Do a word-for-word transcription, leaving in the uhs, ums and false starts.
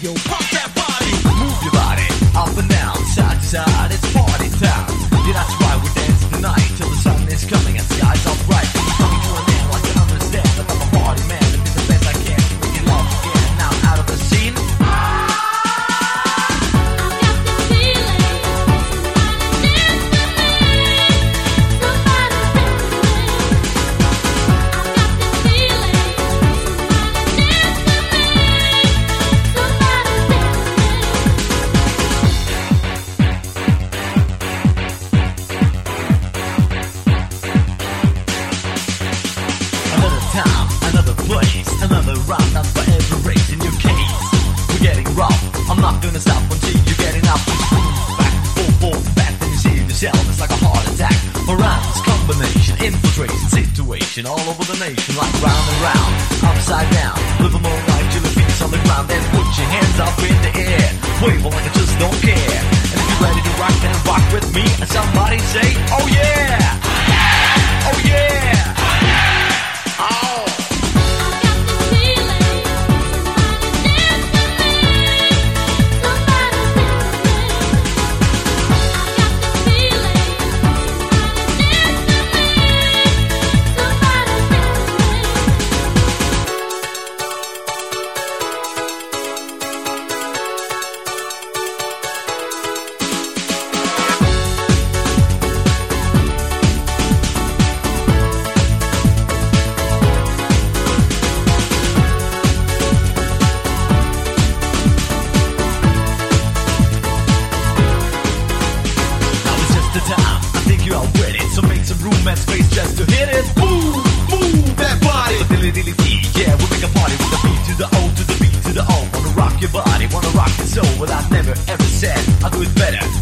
yo, pop that body. Move your body up and down, side to side, it's party time. Yeah, that's right, we're dancing tonight till the sun is coming and skies are bright. It's coming to an end, like you understand that I'm a party man and do the best I can to bring you love again. Now out of the scene. Another round up for every race in your case. We're getting rough, I'm not gonna stop until you're getting up. Back, forth, forth, back, then you see it yourself. It's like a heart attack. Around this combination, infiltration, situation all over the nation. Like round and round, upside down. Live a more life till your feet's on the ground. Then put your hands up in the air. Wave like I just don't care. And if you're ready to rock, then rock with me. And somebody say, oh yeah! Oh yeah! Oh! Room and space just to hit it. Move, move that body. Dilly dilly dee, yeah, we make a party with the B to the O to the B to the O. Wanna rock your body, wanna rock your soul. But I never ever said I'll do it better.